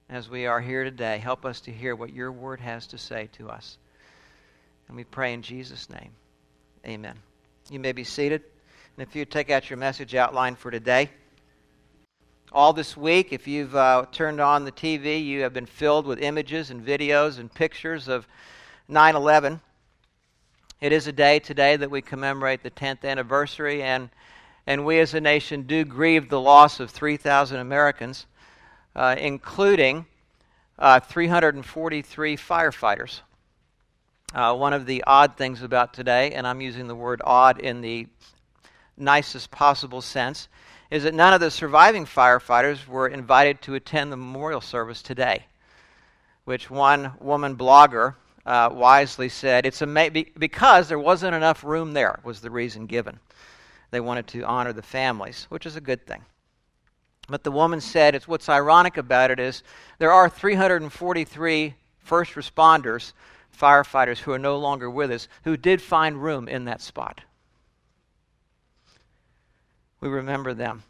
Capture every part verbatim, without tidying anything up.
as we are here today. Help us to hear what your word has to say to us. And we pray in Jesus' name. Amen. You may be seated. And if you take out your message outline for today, all this week, if you've uh, turned on the T V, you have been filled with images and videos and pictures of nine eleven. It is a day today that we commemorate the tenth anniversary, and and we as a nation do grieve the loss of three thousand Americans, uh, including uh, three hundred forty-three firefighters. Uh, one of the odd things about today, and I'm using the word odd in the nicest possible sense, is that none of the surviving firefighters were invited to attend the memorial service today, which one woman blogger uh, wisely said, it's ama- because there wasn't enough room there, was the reason given. They wanted to honor the families, which is a good thing. But the woman said, it's what's ironic about it is there are three hundred forty-three first responders, firefighters who are no longer with us, who did find room in that spot. We remember them.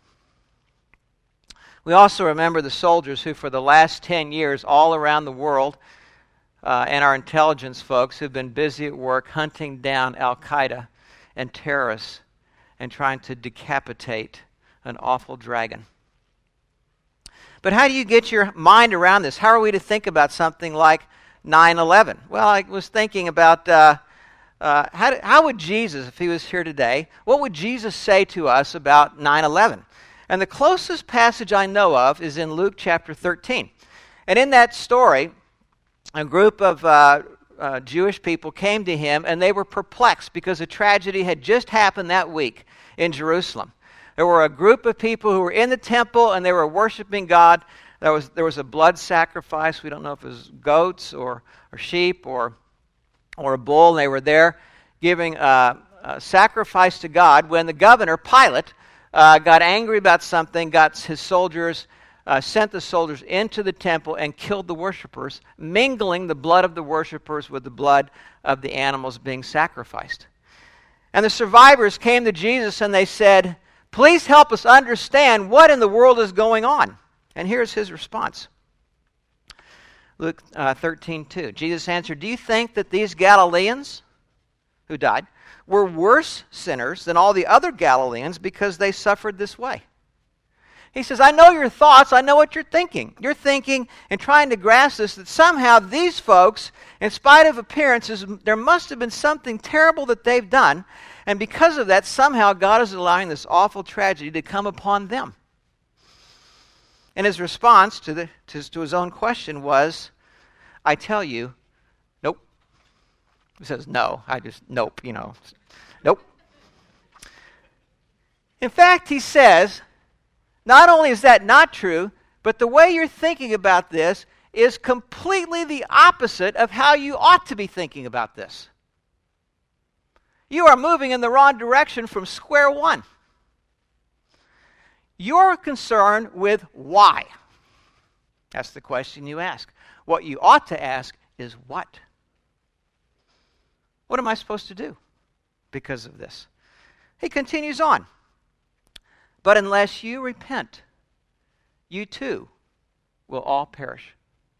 We also remember the soldiers who for the last ten years all around the world uh, and our intelligence folks who've been busy at work hunting down Al-Qaeda and terrorists and trying to decapitate an awful dragon. But how do you get your mind around this? How are we to think about something like nine eleven? Well, I was thinking about uh, uh, how, do, how would Jesus, if he was here today, what would Jesus say to us about nine eleven? And the closest passage I know of is in Luke chapter thirteen. And in that story, a group of uh, uh, Jewish people came to him, and they were perplexed because a tragedy had just happened that week in Jerusalem. There were a group of people who were in the temple, and they were worshiping God. There was, there was a blood sacrifice. We don't know if it was goats or, or sheep or, or a bull. And they were there giving a, a sacrifice to God when the governor, Pilate, Uh, got angry about something, got his soldiers, uh, sent the soldiers into the temple and killed the worshipers, mingling the blood of the worshipers with the blood of the animals being sacrificed. And the survivors came to Jesus and they said, please help us understand what in the world is going on. And here's his response. Luke uh, thirteen two. Jesus answered, do you think that these Galileans who died were worse sinners than all the other Galileans because they suffered this way? He says, I know your thoughts. I know what you're thinking. You're thinking and trying to grasp this, that somehow these folks, in spite of appearances, there must have been something terrible that they've done. And because of that, somehow God is allowing this awful tragedy to come upon them. And his response to, the, to, to his own question was, I tell you, nope. He says, no, I just, nope, you know. Nope. In fact, he says, not only is that not true, but the way you're thinking about this is completely the opposite of how you ought to be thinking about this. You are moving in the wrong direction from square one. You're concerned with why. That's the question you ask. What you ought to ask is what? What am I supposed to do because of this? He continues on. But unless you repent, you too will all perish.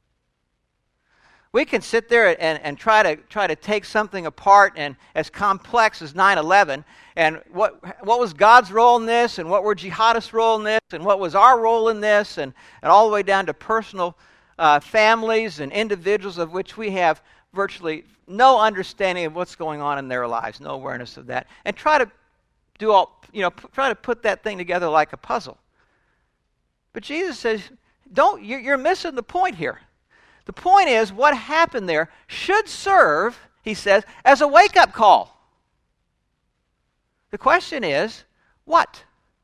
We can sit there and, and try to try to take something apart and as complex as nine eleven, and what what was God's role in this, and what were jihadists' role in this, and what was our role in this, and, and all the way down to personal uh, families and individuals of which we have virtually no understanding of what's going on in their lives, no awareness of that, and try to do all, you know, p- try to put that thing together like a puzzle. But Jesus says, "Don't you're, you're missing the point here. The point is, what happened there should serve," he says, "as a wake-up call." The question is, what?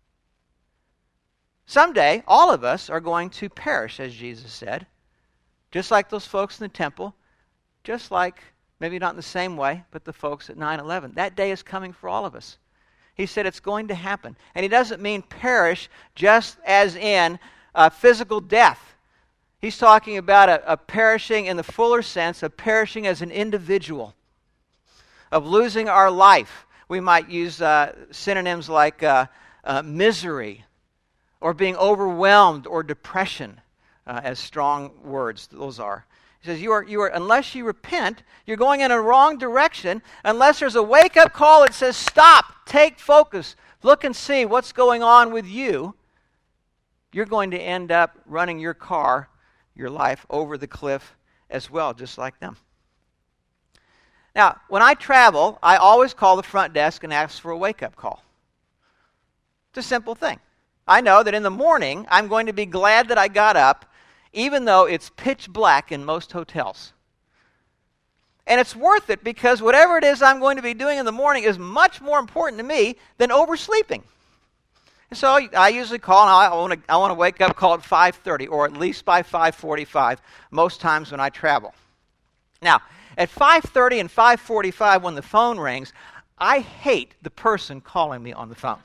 Someday, all of us are going to perish, as Jesus said, just like those folks in the temple, just like, maybe not in the same way, but the folks at nine eleven. That day is coming for all of us. He said it's going to happen. And he doesn't mean perish just as in uh, physical death. He's talking about a, a perishing in the fuller sense of perishing as an individual, of losing our life. We might use uh, synonyms like uh, uh, misery, or being overwhelmed, or depression. uh, as strong words those are. He says, you are, you are, unless you repent, you're going in a wrong direction. Unless there's a wake-up call that says, stop, take focus, look and see what's going on with you, you're going to end up running your car, your life, over the cliff as well, just like them. Now, when I travel, I always call the front desk and ask for a wake-up call. It's a simple thing. I know that in the morning, I'm going to be glad that I got up, even though it's pitch black in most hotels. And it's worth it because whatever it is I'm going to be doing in the morning is much more important to me than oversleeping. And so I usually call, and I want to I want to wake up, call at five thirty, or at least by five forty-five, most times when I travel. Now, at five thirty and five forty-five, when the phone rings, I hate the person calling me on the phone.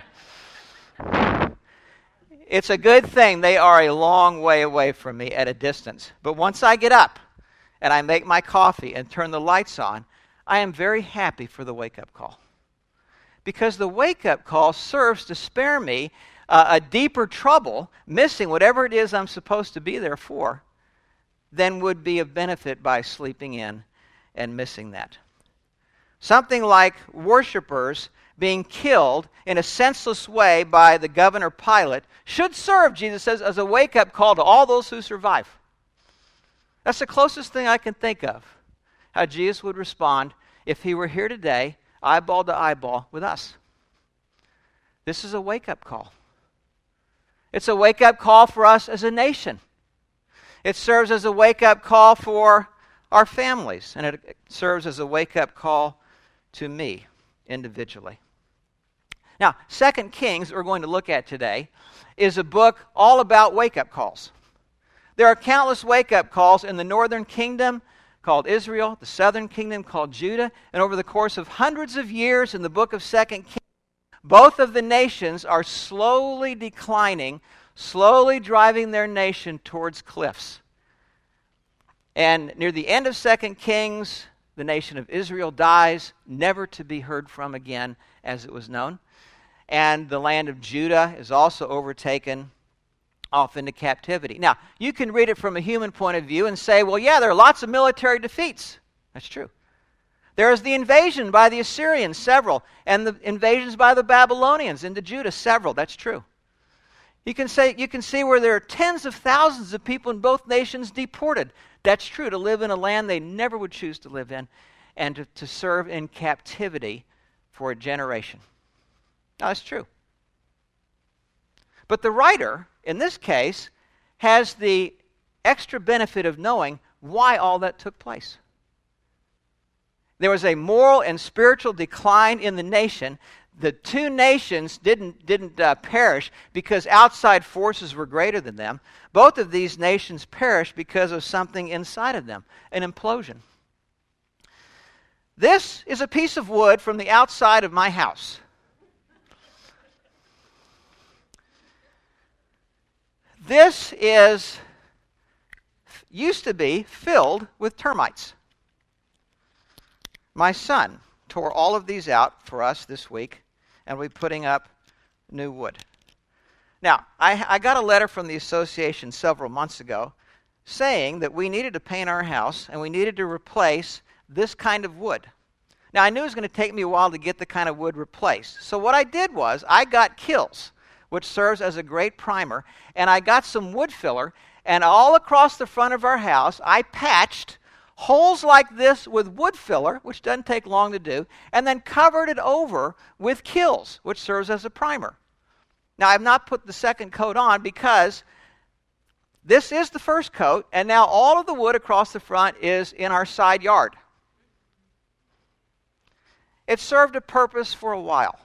It's a good thing they are a long way away from me at a distance. But once I get up and I make my coffee and turn the lights on, I am very happy for the wake-up call. Because the wake-up call serves to spare me uh, a deeper trouble, missing whatever it is I'm supposed to be there for, than would be of benefit by sleeping in and missing that. Something like worshipers being killed in a senseless way by the governor Pilate should serve, Jesus says, as a wake-up call to all those who survive. That's the closest thing I can think of, how Jesus would respond if he were here today, eyeball to eyeball with us. This is a wake-up call. It's a wake-up call for us as a nation. It serves as a wake-up call for our families, and it serves as a wake-up call to me individually. Now, Second Kings, that we're going to look at today, is a book all about wake-up calls. There are countless wake-up calls in the northern kingdom called Israel, the southern kingdom called Judah, and over the course of hundreds of years in the book of Second Kings, both of the nations are slowly declining, slowly driving their nation towards cliffs. And near the end of Second Kings, the nation of Israel dies, never to be heard from again as it was known. And the land of Judah is also overtaken off into captivity. Now, you can read it from a human point of view and say, well, yeah, there are lots of military defeats. That's true. There is the invasion by the Assyrians, several, and the invasions by the Babylonians into Judah, several. That's true. You can say you can see where there are tens of thousands of people in both nations deported. That's true, to live in a land they never would choose to live in and to, to serve in captivity for a generation. Now, that's true. But the writer, in this case, has the extra benefit of knowing why all that took place. There was a moral and spiritual decline in the nation. The two nations didn't, didn't uh, perish because outside forces were greater than them. Both of these nations perished because of something inside of them, an implosion. This is a piece of wood from the outside of my house. This is, used to be filled with termites. My son tore all of these out for us this week, and we're putting up new wood. Now, I, I got a letter from the association several months ago saying that we needed to paint our house and we needed to replace this kind of wood. Now, I knew it was going to take me a while to get the kind of wood replaced. So what I did was I got Kills, which serves as a great primer, and I got some wood filler, and all across the front of our house, I patched holes like this with wood filler, which doesn't take long to do, and then covered it over with Kills, which serves as a primer. Now, I've not put the second coat on because this is the first coat, and now all of the wood across the front is in our side yard. It served a purpose for a while,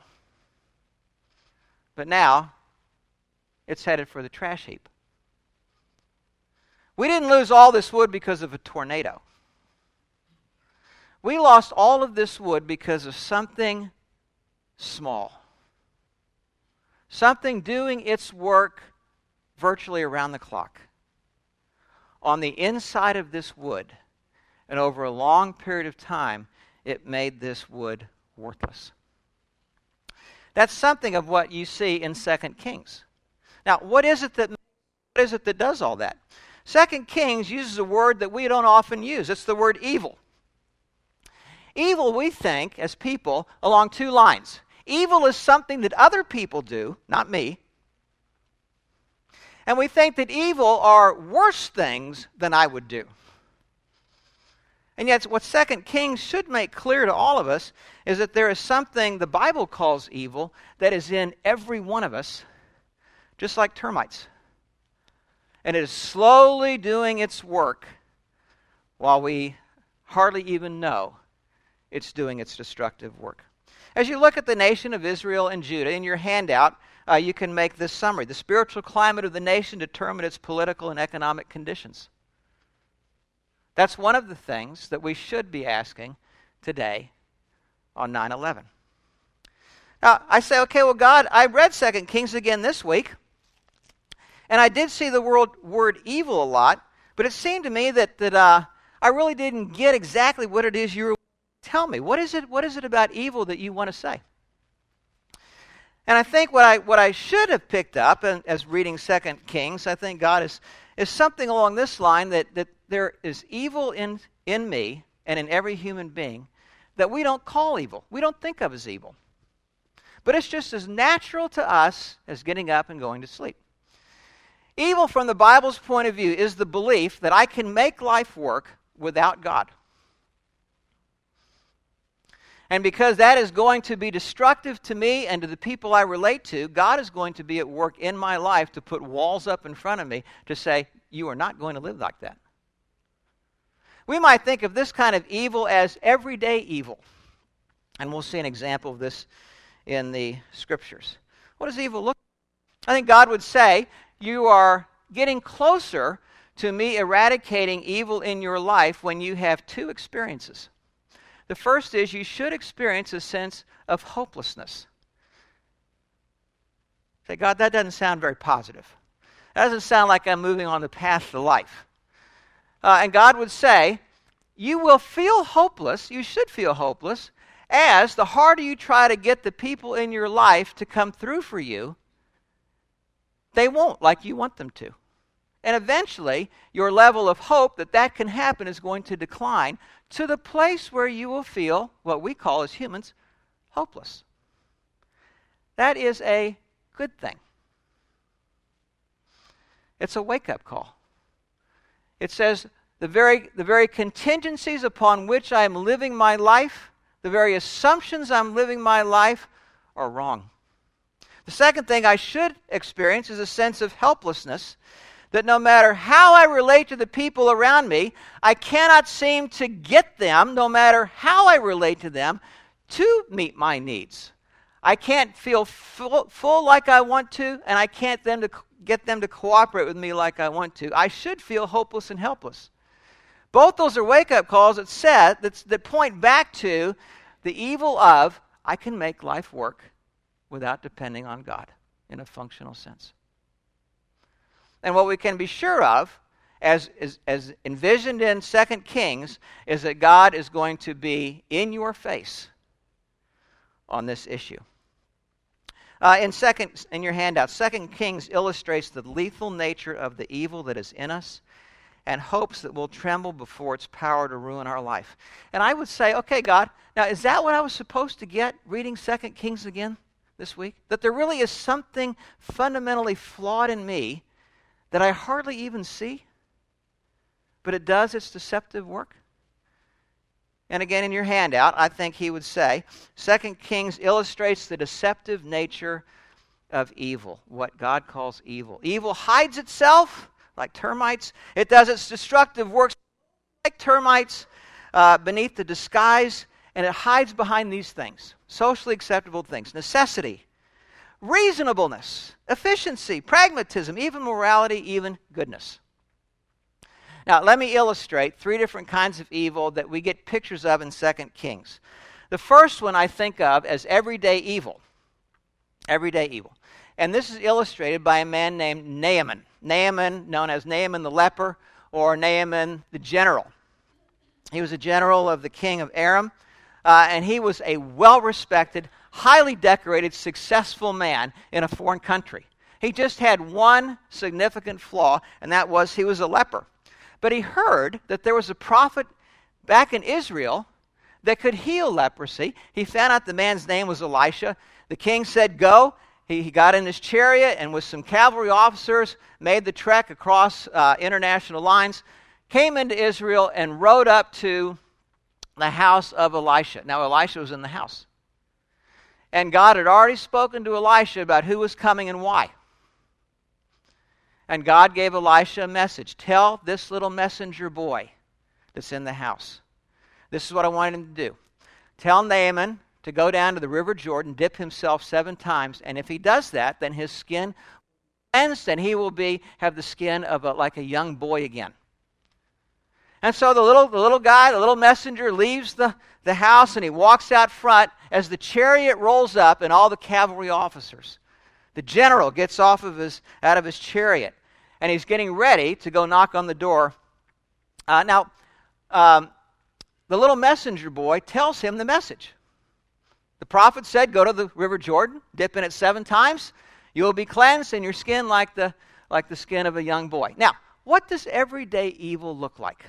but now it's headed for the trash heap. We didn't lose all this wood because of a tornado. We lost all of this wood because of something small. Something doing its work virtually around the clock. On the inside of this wood, and over a long period of time, it made this wood worthless. That's something of what you see in Second Kings. Now, what is it that what is it that does all that? Second Kings uses a word that we don't often use. It's the word evil. Evil, we think, as people, along two lines. Evil is something that other people do, not me. And we think that evil are worse things than I would do. And yet what Second Kings should make clear to all of us is that there is something the Bible calls evil that is in every one of us, just like termites. And it is slowly doing its work while we hardly even know it's doing its destructive work. As you look at the nation of Israel and Judah, in your handout, uh, you can make this summary. The spiritual climate of the nation determined its political and economic conditions. That's one of the things that we should be asking today on nine eleven. Now, I say, okay, well, God, I read Second Kings again this week, and I did see the word, word evil a lot, but it seemed to me that, that uh, I really didn't get exactly what it is you were tell me. What is it, what is it about evil that you want to say? And I think what I what I should have picked up in, as reading Second Kings, I think God is, is something along this line that, that there is evil in, in me and in every human being that we don't call evil. We don't think of as evil. But it's just as natural to us as getting up and going to sleep. Evil from the Bible's point of view is the belief that I can make life work without God. And because that is going to be destructive to me and to the people I relate to, God is going to be at work in my life to put walls up in front of me to say, you are not going to live like that. We might think of this kind of evil as everyday evil. And we'll see an example of this in the Scriptures. What does evil look like? I think God would say, you are getting closer to me eradicating evil in your life when you have two experiences. The first is you should experience a sense of hopelessness. Say, God, that doesn't sound very positive. That doesn't sound like I'm moving on the path to life. Uh, and God would say, you will feel hopeless, you should feel hopeless, as the harder you try to get the people in your life to come through for you, they won't like you want them to. And eventually, your level of hope that that can happen is going to decline to the place where you will feel, what we call as humans, hopeless. That is a good thing. It's a wake-up call. It says, the very, the very contingencies upon which I am living my life, the very assumptions I'm living my life, are wrong. The second thing I should experience is a sense of helplessness, that no matter how I relate to the people around me, I cannot seem to get them, no matter how I relate to them, to meet my needs. I can't feel full, full like I want to, and I can't them to get them to cooperate with me like I want to. I should feel hopeless and helpless. Both those are wake-up calls that said, that, that point back to the evil of, I can make life work without depending on God in a functional sense. And what we can be sure of, as, as, as envisioned in Second Kings, is that God is going to be in your face on this issue. Uh, in second, in your handout, Second Kings illustrates the lethal nature of the evil that is in us and hopes that we'll tremble before its power to ruin our life. And I would say, okay, God, now is that what I was supposed to get reading Second Kings again this week? That there really is something fundamentally flawed in me that I hardly even see, but it does its deceptive work? And again, in your handout, I think he would say, Second Kings illustrates the deceptive nature of evil, what God calls evil. Evil hides itself like termites. It does its destructive works like termites uh, beneath the disguise, and it hides behind these things, socially acceptable things: necessity, reasonableness, efficiency, pragmatism, even morality, even goodness. Now, let me illustrate three different kinds of evil that we get pictures of in Second Kings. The first one I think of as everyday evil. Everyday evil. And this is illustrated by a man named Naaman. Naaman, known as Naaman the leper, or Naaman the general. He was a general of the king of Aram, uh, and he was a well-respected, highly decorated, successful man in a foreign country. He just had one significant flaw, and that was he was a leper. But he heard that there was a prophet back in Israel that could heal leprosy. He found out the man's name was Elisha. The king said, go. He, he got in his chariot and with some cavalry officers made the trek across uh, international lines, came into Israel and rode up to the house of Elisha. Now, Elisha was in the house. And God had already spoken to Elisha about who was coming and why. And God gave Elisha a message. Tell this little messenger boy that's in the house. This is what I want him to do. Tell Naaman to go down to the river Jordan, dip himself seven times, and if he does that, then his skin will be cleansed, and he will be have the skin of a, like a young boy again. And so the little the little guy, the little messenger, leaves the, the house, and he walks out front as the chariot rolls up, and all the cavalry officers. The general gets off of his out of his chariot, and he's getting ready to go knock on the door. Uh, now, um, the little messenger boy tells him the message. The prophet said, go to the river Jordan, dip in it seven times, you will be cleansed, and your skin like the, like the skin of a young boy. Now, what does everyday evil look like?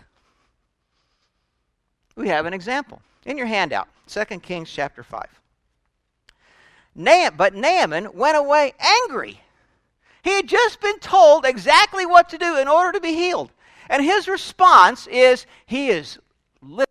We have an example. In your handout, Second Kings chapter five. Na- but Naaman went away angry. He had just been told exactly what to do in order to be healed. And his response is, he is livid.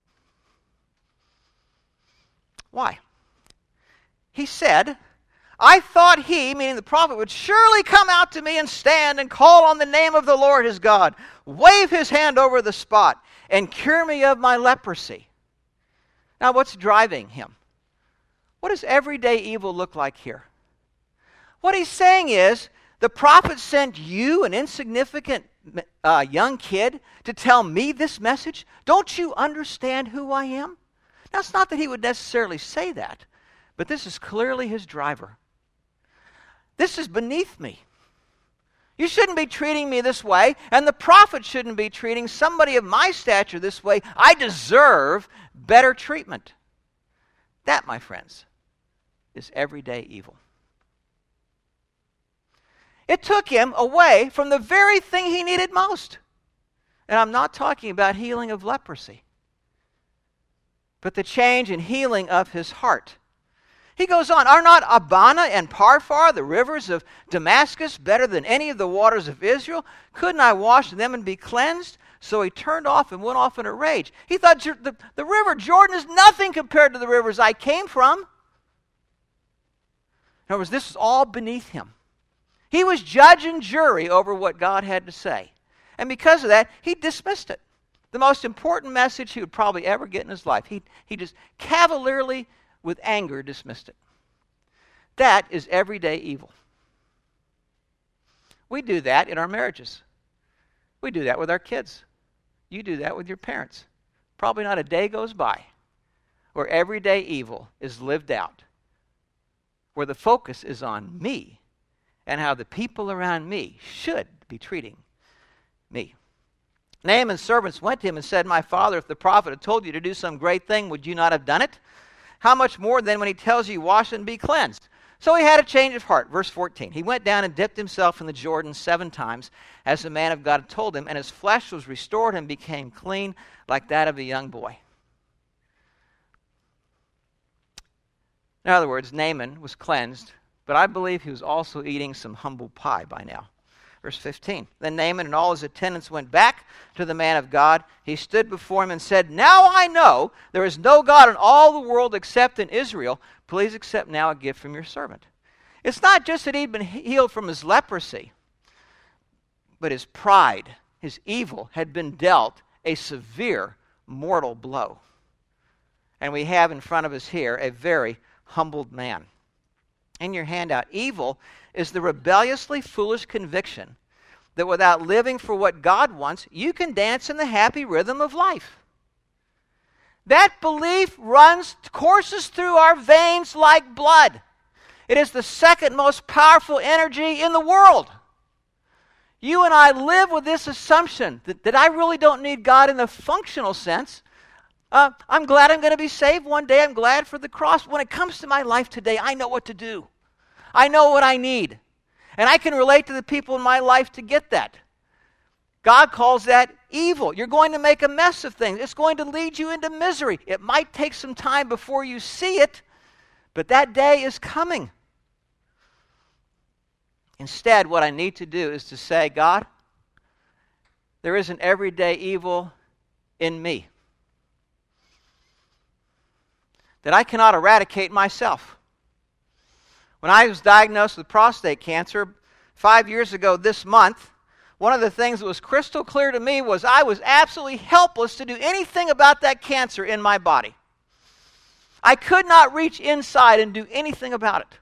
Why? He said, I thought he, meaning the prophet, would surely come out to me and stand and call on the name of the Lord his God, wave his hand over the spot, and cure me of my leprosy. Now, what's driving him? What does everyday evil look like here? What he's saying is, the prophet sent you, an insignificant uh, young kid, to tell me this message? Don't you understand who I am? Now, it's not that he would necessarily say that, but this is clearly his driver. This is beneath me. You shouldn't be treating me this way, and the prophet shouldn't be treating somebody of my stature this way. I deserve better treatment. That, my friends, is everyday evil. It took him away from the very thing he needed most. And I'm not talking about healing of leprosy, but the change and healing of his heart. He goes on, are not Abana and Parphar, the rivers of Damascus, better than any of the waters of Israel? Couldn't I wash them and be cleansed? So he turned off and went off in a rage. He thought the, the river Jordan is nothing compared to the rivers I came from. In other words, this was all beneath him. He was judge and jury over what God had to say. And because of that, he dismissed it. The most important message he would probably ever get in his life. He, he just cavalierly, with anger, dismissed it. That is everyday evil. We do that in our marriages. We do that with our kids. You do that with your parents. Probably not a day goes by where everyday evil is lived out, where the focus is on me and how the people around me should be treating me. Naaman's servants went to him and said, my father, if the prophet had told you to do some great thing, would you not have done it? How much more then when he tells you, wash and be cleansed? So he had a change of heart. Verse fourteen, he went down and dipped himself in the Jordan seven times, as the man of God had told him, and his flesh was restored and became clean like that of a young boy. In other words, Naaman was cleansed, but I believe he was also eating some humble pie by now. Verse fifteen, then Naaman and all his attendants went back to the man of God. He stood before him and said, now I know there is no God in all the world except in Israel. Please accept now a gift from your servant. It's not just that he'd been healed from his leprosy, but his pride, his evil, had been dealt a severe mortal blow. And we have in front of us here a very humbled man. In your handout, evil is the rebelliously foolish conviction that without living for what God wants, you can dance in the happy rhythm of life. That belief runs, courses through our veins like blood. It is the second most powerful energy in the world. You and I live with this assumption that, that I really don't need God in the functional sense. Uh, I'm glad I'm going to be saved one day. I'm glad for the cross. When it comes to my life today, I know what to do. I know what I need. And I can relate to the people in my life to get that. God calls that evil. You're going to make a mess of things. It's going to lead you into misery. It might take some time before you see it, but that day is coming. Instead, what I need to do is to say, God, there is an everyday evil in me that I cannot eradicate myself. When I was diagnosed with prostate cancer five years ago this month, one of the things that was crystal clear to me was I was absolutely helpless to do anything about that cancer in my body. I could not reach inside and do anything about it.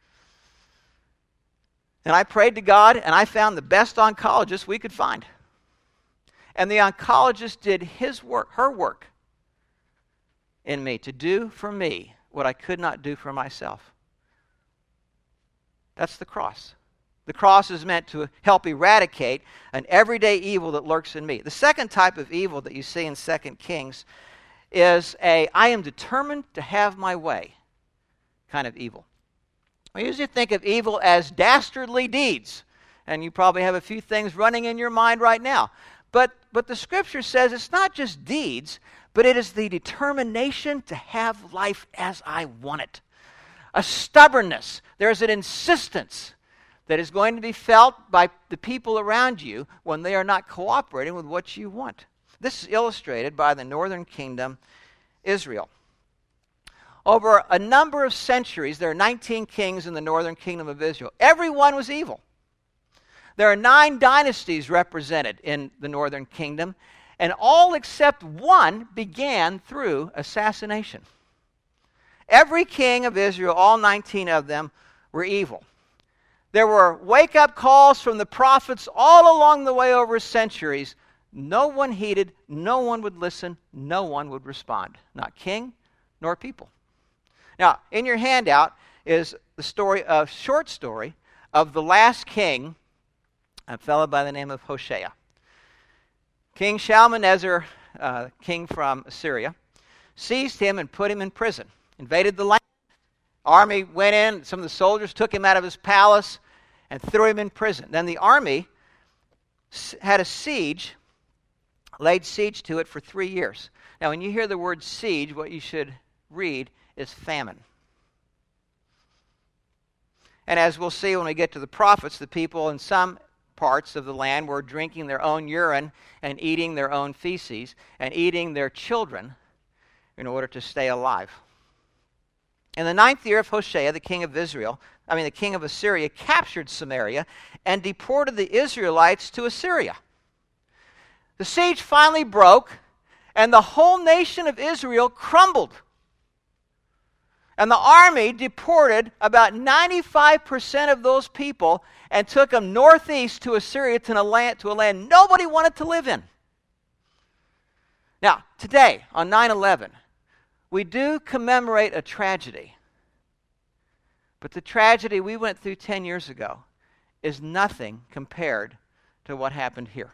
And I prayed to God, and I found the best oncologist we could find. And the oncologist did his work, her work in me, to do for me what I could not do for myself. That's the cross. The cross is meant to help eradicate an everyday evil that lurks in me. The second type of evil that you see in Second Kings is a I am determined to have my way kind of evil. We usually think of evil as dastardly deeds, and you probably have a few things running in your mind right now. But, but the Scripture says it's not just deeds, but it is the determination to have life as I want it. A stubbornness. There's an insistence that is going to be felt by the people around you when they are not cooperating with what you want. This is illustrated by the northern kingdom, Israel. Over a number of centuries, there are nineteen kings in the northern kingdom of Israel. Everyone was evil. There are nine dynasties represented in the northern kingdom, and all except one began through assassination. Every king of Israel, all nineteen of them, were evil. There were wake-up calls from the prophets all along the way over centuries. No one heeded, no one would listen, no one would respond. Not king, nor people. Now, in your handout is the story, a short story of the last king, a fellow by the name of Hoshea. King Shalmaneser, uh, king from Assyria, seized him and put him in prison, invaded the land. Army went in, some of the soldiers took him out of his palace and threw him in prison. Then the army had a siege, laid siege to it for three years. Now, when you hear the word siege, what you should read is famine. And as we'll see when we get to the prophets, the people in some parts of the land were drinking their own urine and eating their own feces and eating their children in order to stay alive. In the ninth year of Hoshea, the king of Israel, I mean the king of Assyria, captured Samaria and deported the Israelites to Assyria. The siege finally broke, and the whole nation of Israel crumbled. And the army deported about ninety-five percent of those people and took them northeast to Assyria, to a land, to a land nobody wanted to live in. Now, today, on nine eleven, we do commemorate a tragedy. But the tragedy we went through ten years ago is nothing compared to what happened here.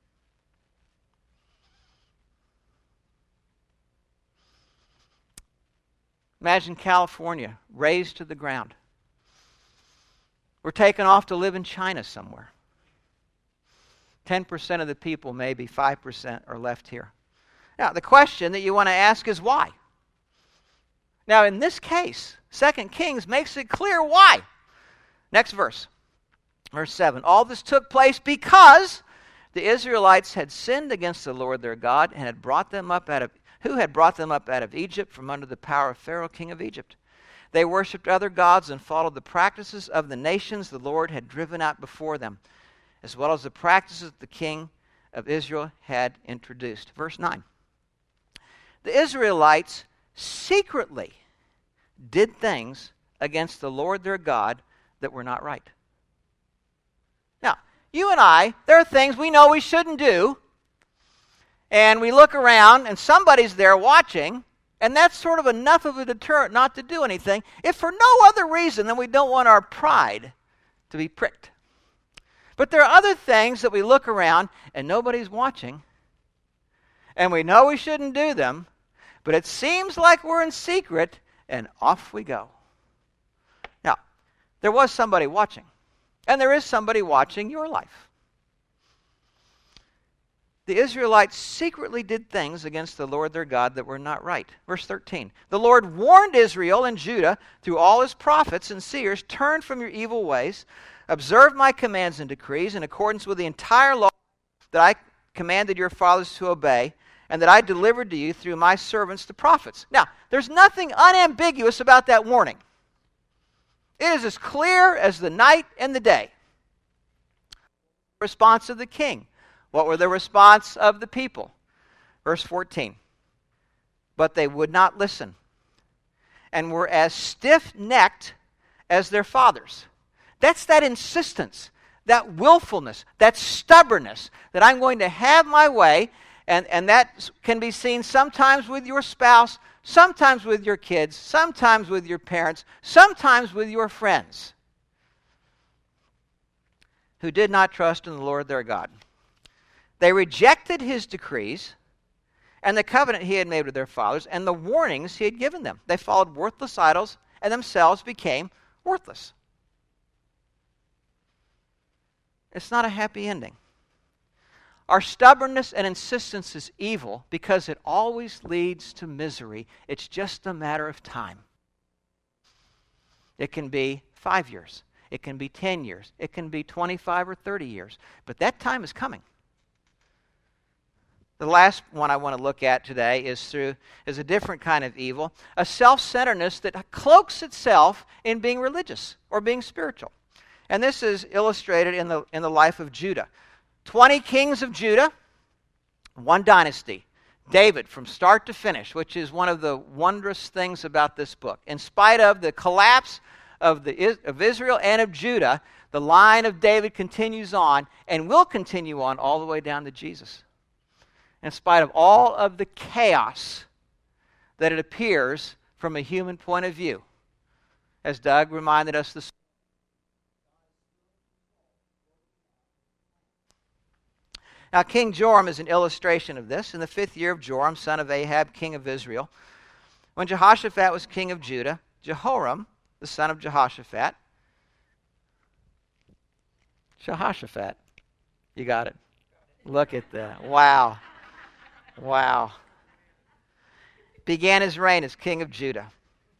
Imagine California razed to the ground. We're taken off to live in China somewhere. ten percent of the people, maybe five percent, are left here. Now, the question that you want to ask is why? Now, in this case, Second Kings makes it clear why. Next verse, verse seven. All this took place because the Israelites had sinned against the Lord their God and had brought them up out of who had brought them up out of Egypt from under the power of Pharaoh, king of Egypt. They worshipped other gods and followed the practices of the nations the Lord had driven out before them, as well as the practices the king of Israel had introduced. Verse nine. The Israelites secretly did things against the Lord their God that were not right. Now, you and I, there are things we know we shouldn't do, and we look around, and somebody's there watching, and that's sort of enough of a deterrent not to do anything, if for no other reason than we don't want our pride to be pricked. But there are other things that we look around, and nobody's watching, and we know we shouldn't do them, but it seems like we're in secret, and off we go. Now, there was somebody watching. And there is somebody watching your life. The Israelites secretly did things against the Lord their God that were not right. Verse thirteen. The Lord warned Israel and Judah through all his prophets and seers, turn from your evil ways, observe my commands and decrees in accordance with the entire law that I commanded your fathers to obey, and that I delivered to you through my servants the prophets. Now, there's nothing unambiguous about that warning. It is as clear as the night and the day. Response of the king. What were the response of the people? Verse fourteen. But they would not listen, and were as stiff-necked as their fathers. That's that insistence, that willfulness, that stubbornness, that I'm going to have my way, and, and that can be seen sometimes with your spouse, sometimes with your kids, sometimes with your parents, sometimes with your friends, who did not trust in the Lord their God. They rejected his decrees and the covenant he had made with their fathers and the warnings he had given them. They followed worthless idols and themselves became worthless. It's not a happy ending. Our stubbornness and insistence is evil because it always leads to misery. It's just a matter of time. It can be five years. It can be ten years. It can be twenty-five or thirty years. But that time is coming. The last one I want to look at today is through is a different kind of evil, a self-centeredness that cloaks itself in being religious or being spiritual. And this is illustrated in the in the life of Judah. Twenty kings of Judah, one dynasty. David from start to finish, which is one of the wondrous things about this book. In spite of the collapse of the of Israel and of Judah, the line of David continues on and will continue on all the way down to Jesus. In spite of all of the chaos that it appears from a human point of view. As Doug reminded us this Now, King Joram is an illustration of this. In the fifth year of Joram, son of Ahab, king of Israel, when Jehoshaphat was king of Judah, Jehoram, the son of Jehoshaphat, Jehoshaphat, you got it. Look at that. Wow. Wow. Began his reign as king of Judah.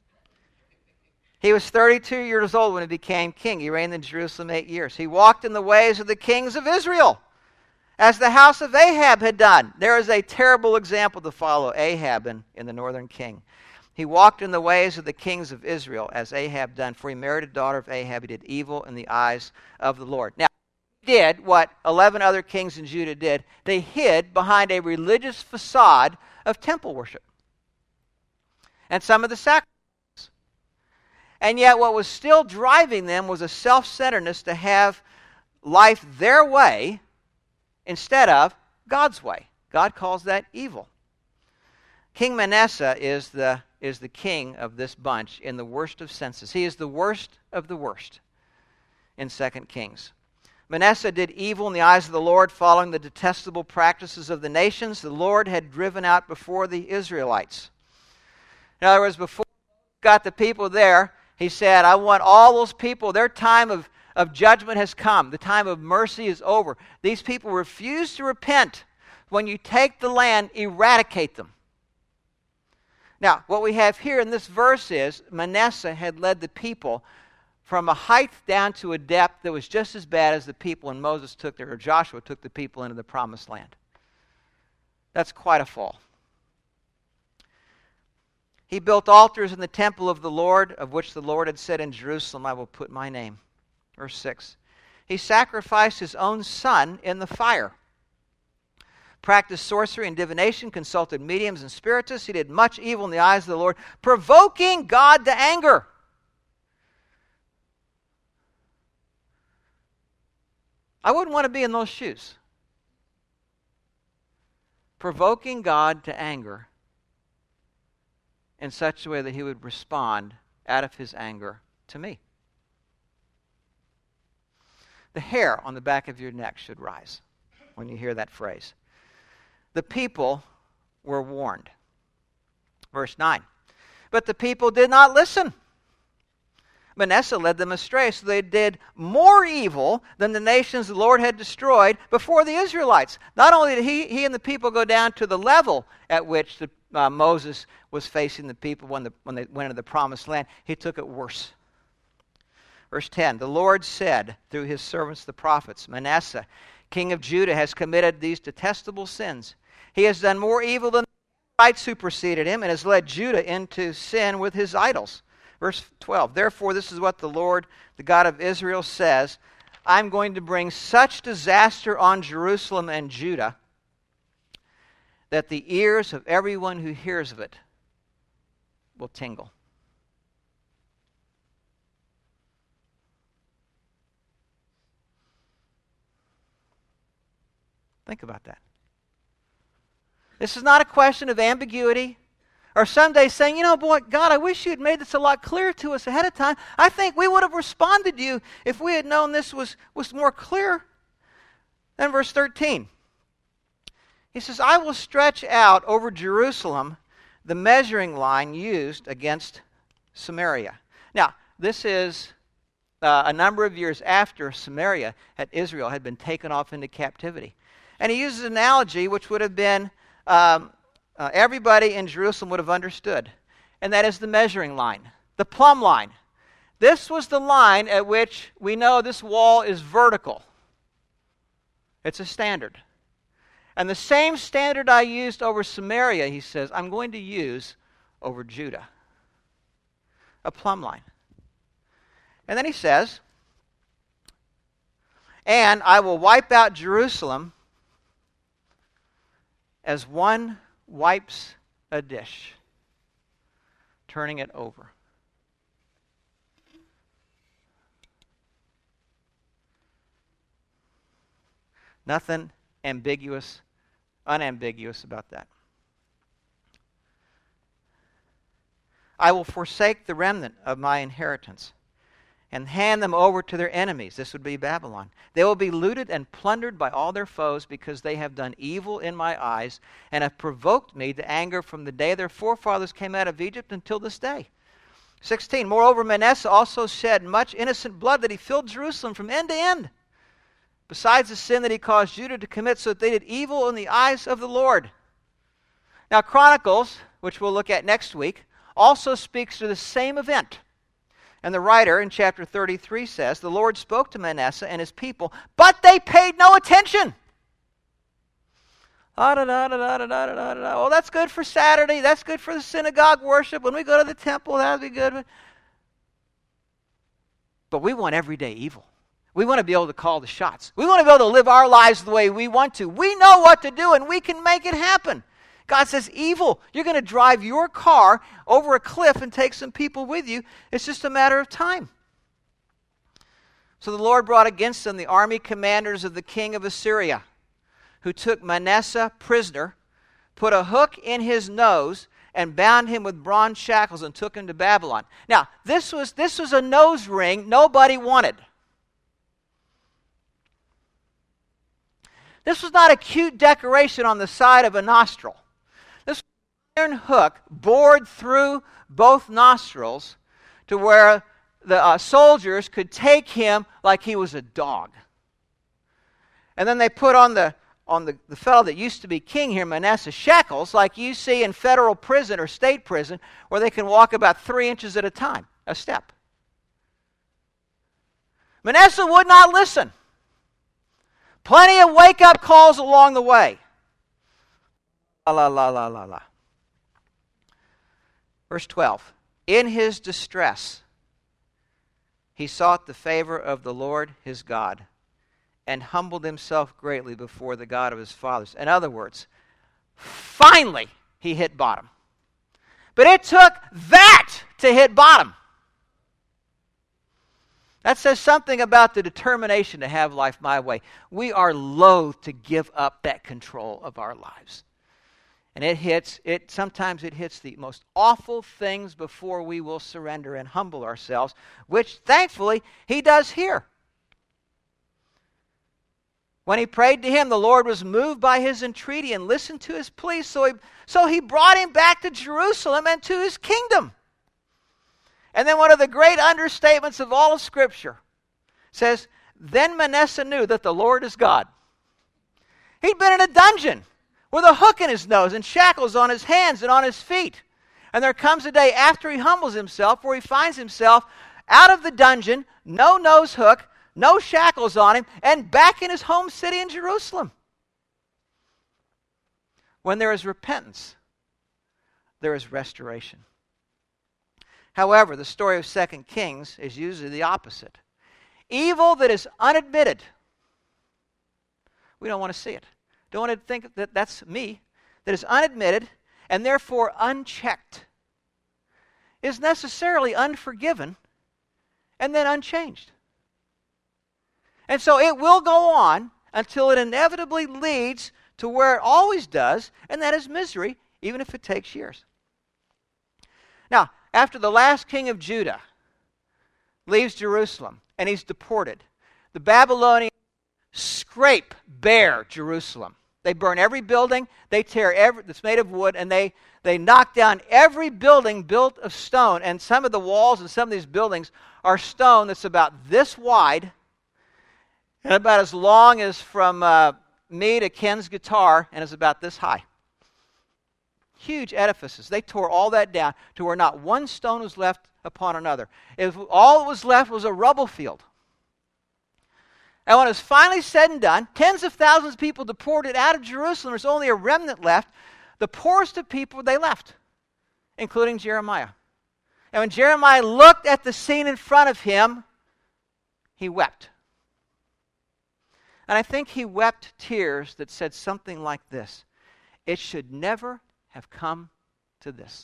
He was thirty-two years old when he became king. He reigned in Jerusalem eight years. He walked in the ways of the kings of Israel, as the house of Ahab had done. There is a terrible example to follow, Ahab in, in the northern king. He walked in the ways of the kings of Israel, as Ahab done, for he married a daughter of Ahab. He did evil in the eyes of the Lord. Now, did what eleven other kings in Judah did. They hid behind a religious facade of temple worship and some of the sacrifices. And yet what was still driving them was a self-centeredness to have life their way instead of God's way. God calls that evil. King Manasseh is the, is the king of this bunch in the worst of senses. He is the worst of the worst in Second Kings. Manasseh did evil in the eyes of the Lord, following the detestable practices of the nations the Lord had driven out before the Israelites. In other words, before he got the people there, he said, I want all those people, their time of, of judgment has come. The time of mercy is over. These people refuse to repent. When you take the land, eradicate them. Now, what we have here in this verse is Manasseh had led the people from a height down to a depth that was just as bad as the people when Moses took their, or Joshua took the people into the promised land. That's quite a fall. He built altars in the temple of the Lord, of which the Lord had said, in Jerusalem I will put my name. Verse six. He sacrificed his own son in the fire. Practiced sorcery and divination, consulted mediums and spiritists. He did much evil in the eyes of the Lord, provoking God to anger. I wouldn't want to be in those shoes. Provoking God to anger in such a way that he would respond out of his anger to me. The hair on the back of your neck should rise when you hear that phrase. The people were warned. Verse nine. But the people did not listen. Manasseh led them astray, so they did more evil than the nations the Lord had destroyed before the Israelites. Not only did he, he and the people go down to the level at which the, uh, Moses was facing the people when, the, when they went into the promised land, he took it worse. Verse ten, the Lord said through his servants the prophets, Manasseh, king of Judah, has committed these detestable sins. He has done more evil than the Israelites who preceded him, and has led Judah into sin with his idols. Verse twelve, therefore this is what the Lord, the God of Israel, says, I'm going to bring such disaster on Jerusalem and Judah that the ears of everyone who hears of it will tingle. Think about that. This is not a question of ambiguity or someday saying, you know, boy, God, I wish you had made this a lot clearer to us ahead of time. I think we would have responded to you if we had known this was, was more clear. Then verse thirteen. He says, I will stretch out over Jerusalem the measuring line used against Samaria. Now, this is uh, a number of years after Samaria, had, Israel, had been taken off into captivity. And he uses an analogy which would have been, um, uh, everybody in Jerusalem would have understood. And that is the measuring line, the plumb line. This was the line at which we know this wall is vertical. It's a standard. And the same standard I used over Samaria, he says, I'm going to use over Judah. A plumb line. And then he says, and I will wipe out Jerusalem as one wipes a dish, turning it over. Nothing ambiguous, unambiguous about that. I will forsake the remnant of my inheritance and hand them over to their enemies. This would be Babylon. They will be looted and plundered by all their foes because they have done evil in my eyes and have provoked me to anger from the day their forefathers came out of Egypt until this day. sixteen. Moreover, Manasseh also shed much innocent blood that he filled Jerusalem from end to end, besides the sin that he caused Judah to commit, so that they did evil in the eyes of the Lord. Now, Chronicles, which we'll look at next week, also speaks to the same event. And the writer in chapter thirty-three says, the Lord spoke to Manasseh and his people, but they paid no attention. Ah, da, da, da, da, da, da, da, da. Well, that's good for Saturday. That's good for the synagogue worship. When we go to the temple, that'll be good. But we want everyday evil. We want to be able to call the shots. We want to be able to live our lives the way we want to. We know what to do, and we can make it happen. God says, evil, you're going to drive your car over a cliff and take some people with you. It's just a matter of time. So the Lord brought against them the army commanders of the king of Assyria, who took Manasseh prisoner, put a hook in his nose, and bound him with bronze shackles and took him to Babylon. Now, this was, this was a nose ring nobody wanted. This was not a cute decoration on the side of a nostril. This iron hook bored through both nostrils to where the uh, soldiers could take him like he was a dog. And then they put on the on the, the fellow that used to be king here, Manasseh, shackles like you see in federal prison or state prison, where they can walk about three inches at a time, a step. Manasseh would not listen. Plenty of wake-up calls along the way. La, la, la, la, la, la. Verse twelve. In his distress, he sought the favor of the Lord his God and humbled himself greatly before the God of his fathers. In other words, finally he hit bottom. But it took that to hit bottom. That says something about the determination to have life my way. We are loath to give up that control of our lives. And it hits, it sometimes it hits the most awful things before we will surrender and humble ourselves, which thankfully he does here. When he prayed to him, the Lord was moved by his entreaty and listened to his plea, so he, so he brought him back to Jerusalem and to his kingdom. And then one of the great understatements of all of Scripture says, then Manasseh knew that the Lord is God. He'd been in a dungeon with a hook in his nose and shackles on his hands and on his feet. And there comes a day after he humbles himself where he finds himself out of the dungeon, no nose hook, no shackles on him, and back in his home city in Jerusalem. When there is repentance, there is restoration. However, the story of Second Kings is usually the opposite. Evil that is unadmitted, we don't want to see it. Don't want to think that that's me. That is unadmitted and therefore unchecked, is necessarily unforgiven and then unchanged. And so it will go on until it inevitably leads to where it always does, and that is misery, even if it takes years. Now, after the last king of Judah leaves Jerusalem and he's deported, the Babylonians scrape bare Jerusalem. They burn every building, they tear every that's made of wood, and they, they knock down every building built of stone. And some of the walls and some of these buildings are stone that's about this wide and about as long as from uh, me to Ken's guitar, and is about this high. Huge edifices. They tore all that down to where not one stone was left upon another. If all that was left was a rubble field. And when it was finally said and done, tens of thousands of people deported out of Jerusalem, there's only a remnant left. The poorest of people, they left, including Jeremiah. And when Jeremiah looked at the scene in front of him, he wept. And I think he wept tears that said something like this: it should never have come to this.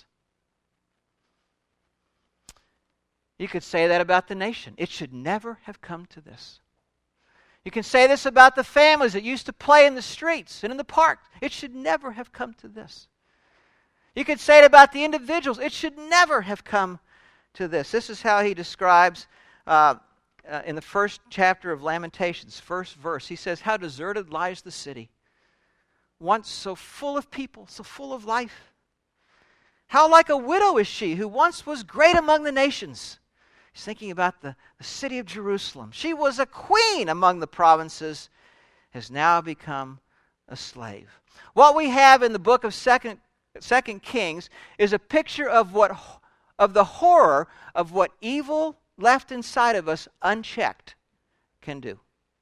You could say that about the nation. It should never have come to this. You can say this about the families that used to play in the streets and in the parks. It should never have come to this. You could say it about the individuals. It should never have come to this. This is how he describes uh, uh, in the first chapter of Lamentations, first verse. He says, how deserted lies the city, once so full of people, so full of life. How like a widow is she, who once was great among the nations. He's thinking about the, the city of Jerusalem. She was a queen among the provinces, has now become a slave. What we have in the book of Second, Second Kings is a picture of what of the horror of what evil left inside of us unchecked can do.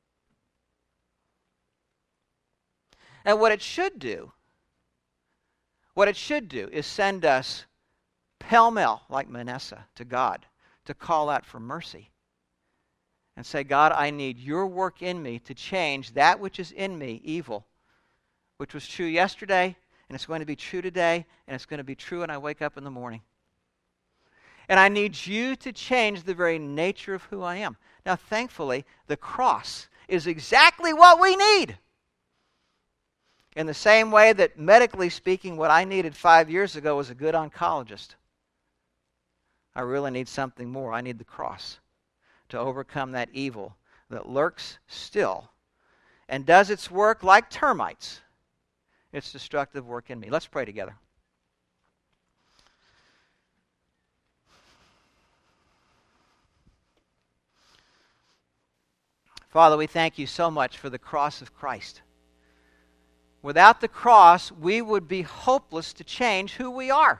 And what it should do, what it should do is send us pell-mell, like Manasseh, to God, to call out for mercy and say, God, I need your work in me to change that which is in me, evil, which was true yesterday, and it's going to be true today, and it's going to be true when I wake up in the morning. And I need you to change the very nature of who I am. Now, thankfully, the cross is exactly what we need. In the same way that, medically speaking, what I needed five years ago was a good oncologist. I really need something more. I need the cross to overcome that evil that lurks still and does its work like termites, its destructive work in me. Let's pray together. Father, we thank you so much for the cross of Christ. Without the cross, we would be hopeless to change who we are.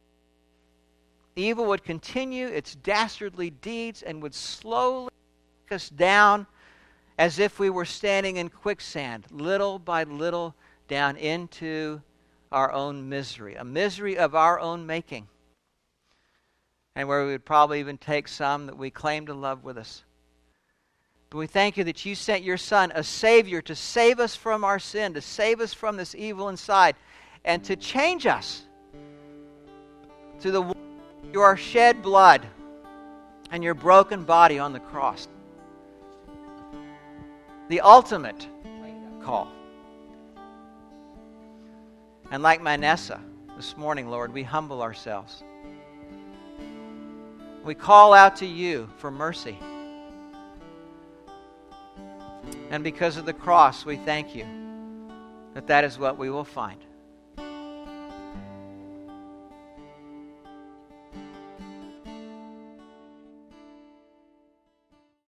Evil would continue its dastardly deeds and would slowly take us down as if we were standing in quicksand, little by little down into our own misery, a misery of our own making, and where we would probably even take some that we claim to love with us. But we thank you that you sent your Son, a Savior, to save us from our sin, to save us from this evil inside, and to change us to the your shed blood and your broken body on the cross. The ultimate call. And like Manasseh this morning, Lord, we humble ourselves. We call out to you for mercy. And because of the cross, we thank you that that is what we will find.